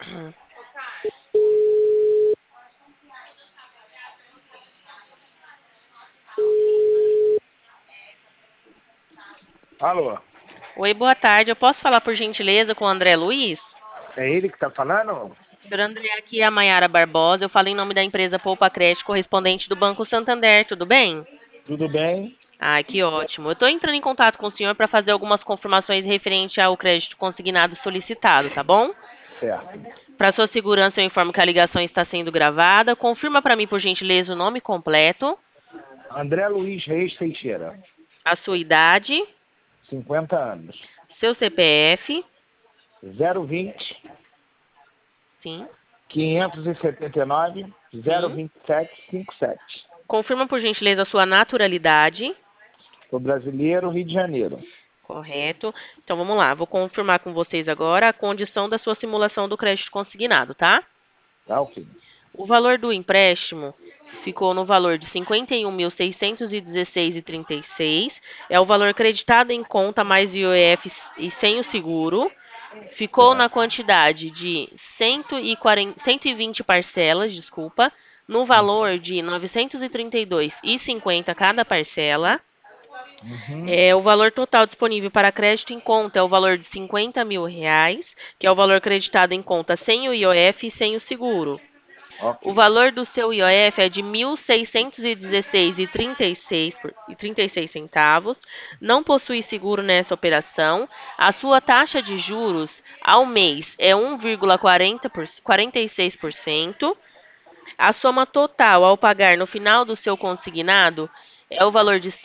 Alô? Oi, boa tarde. Eu posso falar, por gentileza, com o André Luiz? É ele que tá falando? Senhor André, aqui é a Maiara Barbosa. Eu falo em nome da empresa Poupa Crédito, correspondente do Banco Santander. Tudo bem? Tudo bem? Ai, que ótimo. Eu estou entrando em contato com o senhor para fazer algumas confirmações referente ao crédito consignado solicitado, tá bom? Certo. Para sua segurança, eu informo que a ligação está sendo gravada. Confirma para mim, por gentileza, o nome completo, André Luiz Reis Teixeira, a sua idade, 50 anos. seu CPF, 020 sim, 579 sim. 02757. Confirma, por gentileza, a sua naturalidade. Sou brasileiro, Rio de Janeiro. Correto. Então vamos lá, vou confirmar com vocês agora a condição da sua simulação do crédito consignado, tá? Tá ok. O valor do empréstimo ficou no valor de R$ 51.616,36. É o valor creditado em conta mais IOF e sem o seguro. Ficou na Certo. quantidade de 120 parcelas, desculpa, no valor de R$ 932,50 cada parcela. Uhum. O valor total disponível para crédito em conta é o valor de R$ 50 mil, que é o valor creditado em conta sem o IOF e sem o seguro. O Ok. valor do seu IOF é de R$ 1.616,36 centavos. Não possui seguro nessa operação. A sua taxa de juros ao mês é 1,46%. A soma total ao pagar no final do seu consignado é o valor de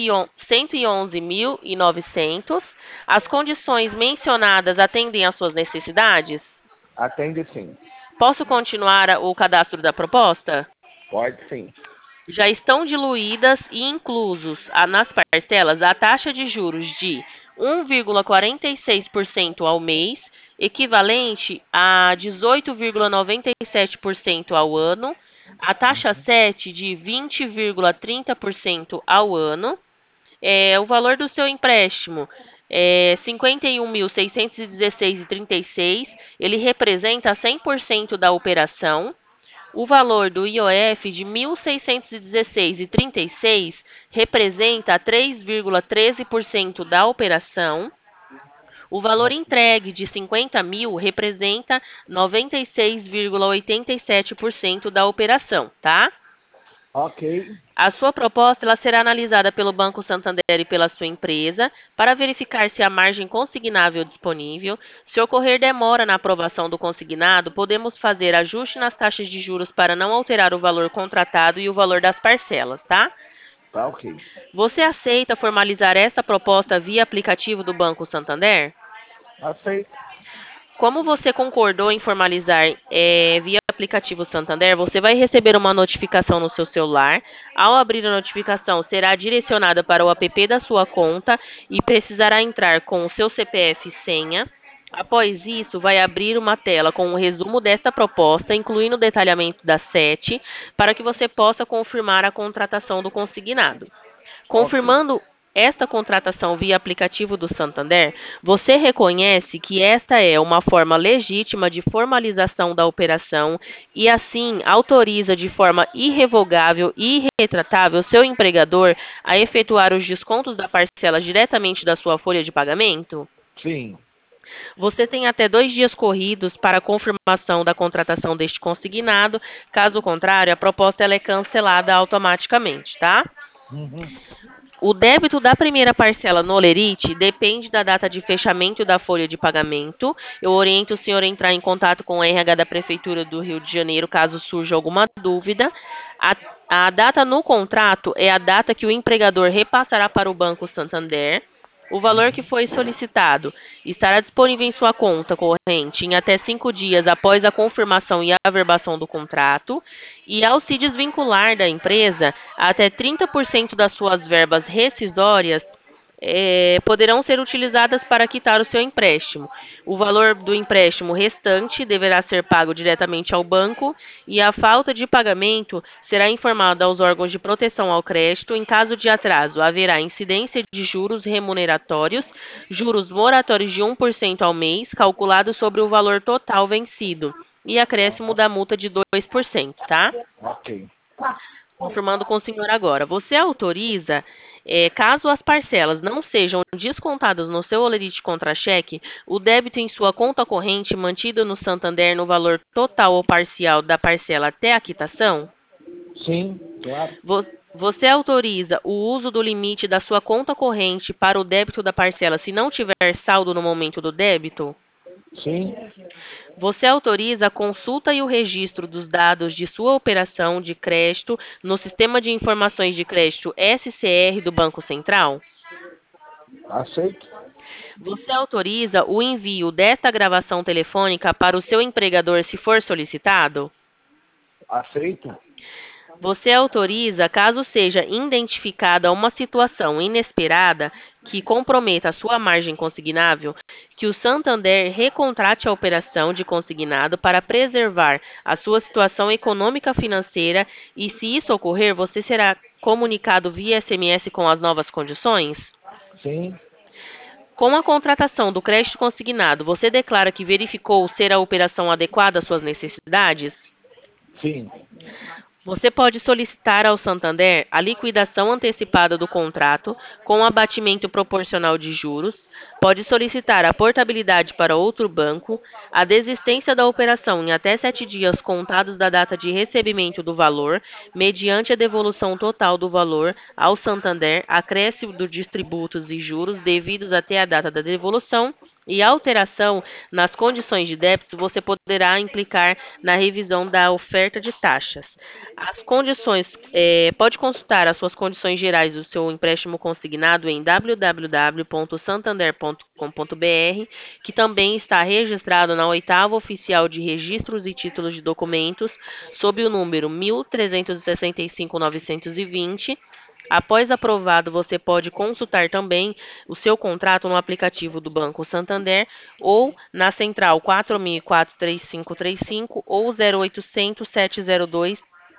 111.900. As condições mencionadas atendem às suas necessidades? Atende sim. Posso continuar o cadastro da proposta? Pode sim. Já estão diluídas e inclusos nas parcelas a taxa de juros de 1,46% ao mês, equivalente a 18,97% ao ano, a taxa 7 de 20,30% ao ano. O valor do seu empréstimo é 51.616,36. Ele representa 100% da operação. O valor do IOF de 1.616,36 representa 3,13% da operação. O valor entregue de 50 mil representa 96,87% da operação, tá? Ok. A sua proposta ela será analisada pelo Banco Santander e pela sua empresa para verificar se há margem consignável disponível. Se ocorrer demora na aprovação do consignado, podemos fazer ajuste nas taxas de juros para não alterar o valor contratado e o valor das parcelas, tá? Tá ok. Você aceita formalizar essa proposta via aplicativo do Banco Santander? Aceito. Como você concordou em formalizar via aplicativo Santander, você vai receber uma notificação no seu celular. Ao abrir a notificação, será direcionada para o app da sua conta e precisará entrar com o seu CPF e senha. Após isso, vai abrir uma tela com um resumo desta proposta, incluindo o detalhamento da SET, para que você possa confirmar a contratação do consignado. Ok. Confirmando esta contratação via aplicativo do Santander, você reconhece que esta é uma forma legítima de formalização da operação e, assim, autoriza de forma irrevogável e irretratável seu empregador a efetuar os descontos da parcela diretamente da sua folha de pagamento? Sim. Você tem até 2 dias corridos para a confirmação da contratação deste consignado. Caso contrário, a proposta ela é cancelada automaticamente, tá? Uhum. O débito da primeira parcela no Olerite depende da data de fechamento da folha de pagamento. Eu oriento o senhor a entrar em contato com o RH da Prefeitura do Rio de Janeiro caso surja alguma dúvida. A data no contrato é a data que o empregador repassará para o Banco Santander. O valor que foi solicitado estará disponível em sua conta corrente em até 5 dias após a confirmação e averbação do contrato. E ao se desvincular da empresa, até 30% das suas verbas rescisórias poderão ser utilizadas para quitar o seu empréstimo. O valor do empréstimo restante deverá ser pago diretamente ao banco e a falta de pagamento será informada aos órgãos de proteção ao crédito. Em caso de atraso, haverá incidência de juros remuneratórios, juros moratórios de 1% ao mês, calculado sobre o valor total vencido, e acréscimo da multa de 2%, tá? Ok. Confirmando com o senhor agora. Você autoriza, caso as parcelas não sejam descontadas no seu holerite contra-cheque, o débito em sua conta corrente mantido no Santander no valor total ou parcial da parcela até a quitação? Sim, claro. Você autoriza o uso do limite da sua conta corrente para o débito da parcela se não tiver saldo no momento do débito? Sim, Você autoriza a consulta e o registro dos dados de sua operação de crédito no Sistema de Informações de Crédito SCR do Banco Central? aceito. Você autoriza o envio desta gravação telefônica para o seu empregador se for solicitado? Aceito. Você autoriza, caso seja identificada uma situação inesperada que comprometa a sua margem consignável, que o Santander recontrate a operação de consignado para preservar a sua situação econômica financeira e, se isso ocorrer, você será comunicado via SMS com as novas condições? Sim, Com a contratação do crédito consignado, você declara que verificou ser a operação adequada às suas necessidades? sim. Você pode solicitar ao Santander a liquidação antecipada do contrato com abatimento proporcional de juros, pode solicitar a portabilidade para outro banco, a desistência da operação em até 7 dias contados da data de recebimento do valor, mediante a devolução total do valor ao Santander, acréscimo dos tributos e juros devidos até a data da devolução, e alteração nas condições de débito, você poderá implicar na revisão da oferta de taxas. As condições, pode consultar as suas condições gerais do seu empréstimo consignado em www.santander.com.br, que também está registrado na Oitava Oficial de Registros e Títulos de Documentos, sob o número 1365920. Após aprovado, você pode consultar também o seu contrato no aplicativo do Banco Santander ou na central 4004-3535 ou 0800 702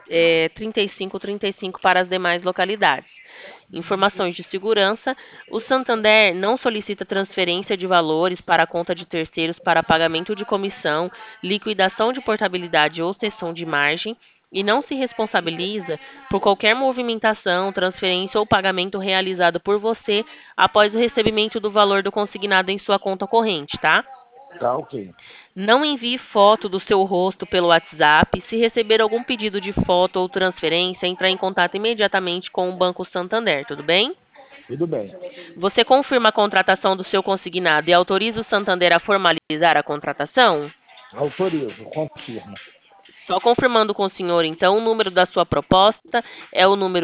3535 para as demais localidades. Informações de segurança: o Santander não solicita transferência de valores para a conta de terceiros para pagamento de comissão, liquidação de portabilidade ou cessão de margem e não se responsabiliza por qualquer movimentação, transferência ou pagamento realizado por você após o recebimento do valor do consignado em sua conta corrente, tá? Tá ok. Não envie foto do seu rosto pelo WhatsApp. Se receber algum pedido de foto ou transferência, entrar em contato imediatamente com o Banco Santander, tudo bem? Tudo bem. Você confirma a contratação do seu consignado e autoriza o Santander a formalizar a contratação? Autorizo, confirmo. Só confirmando com o senhor, então, o número da sua proposta é o número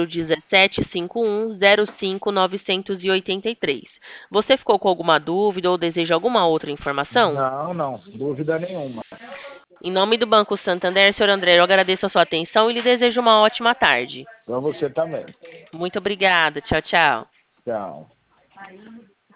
175105-983. Você ficou com alguma dúvida ou deseja alguma outra informação? Não, não. Dúvida nenhuma. Em nome do Banco Santander, senhor André, eu agradeço a sua atenção e lhe desejo uma ótima tarde. Pra você também. Muito obrigada. Tchau, tchau. Tchau.